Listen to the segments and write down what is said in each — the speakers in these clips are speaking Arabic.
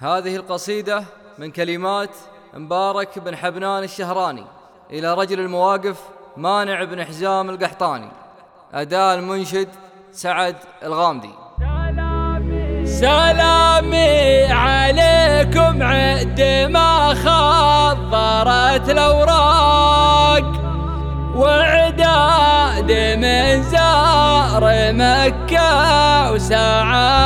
هذه القصيدة من كلمات مبارك بن حبنان الشهراني إلى رجل المواقف مانع بن حزام القحطاني. أداء المنشد سعد الغامدي. سلامي عليكم عد ما خضرت الأوراق، وعداد من زار مكة وسعى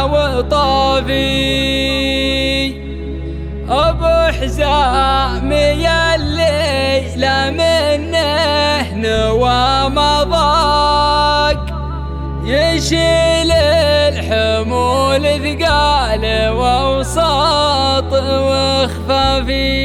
وطافي. أبو حزام الليلة منه نوى مضاق، يشيل الحمول ثقال ووساط وخفافي.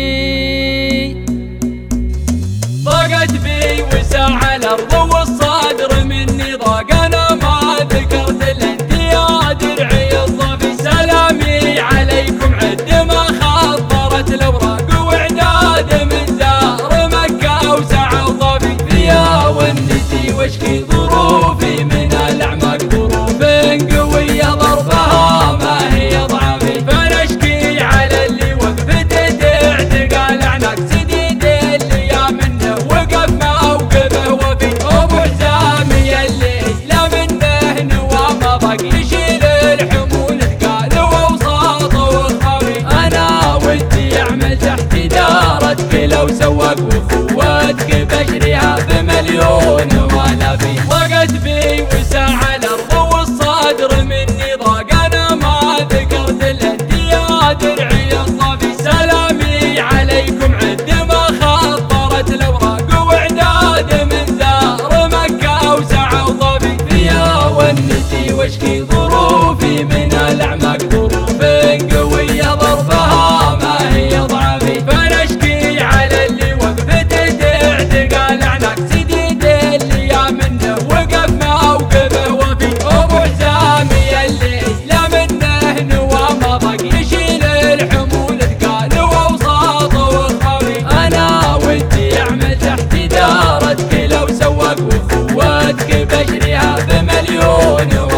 ضاقت بي وسع الأرض والصدر مني ضاق، أنا ما ذكرت الأنت يا درعي الصافي. سلامي عليكم عد ما خطرت الأوراق، وعداد من زار مكة وسعى وطافي. فيا والنسي واشكي ظروفي من الأعماق، ظروف قوية ضربها ما هي ضعفي. فنشكي على اللي وقفته تعتقى الأعناق، سديد اللي يا منه وقف موقفه وفي. أبو حزامي الليلة منه نوى مضاق، يشيل الحمول ثقال ووساط وخفافي. أنا ودي أعمل تحت إدارتك لو سواق، وأخوتك بشريها بمليون ولا في. ضاقت بي وسع الأرض والصدر مني ضاق، أنا ما ذكرت الأنت يا درعي الصافي. سلامي عليكم عد ما خطرت الأوراق، وعداد من زار مكة وسعى وطافي. فيا والنسي واشكي ظروفي من الأعماق، ظروف قوية ضربها ما هي ضعفي. فنشكي على اللي وقفته تعتقى الأعناق، سديد اللي يا منه وقف موقفه وفي. أبو حزامي الليلة منه نوى مضاق، يشيل الحمول ثقال ووساط وخفافي. أنا ودي أعمل تحت إدارتك لو سواق، وأخوتك بشريها بمليون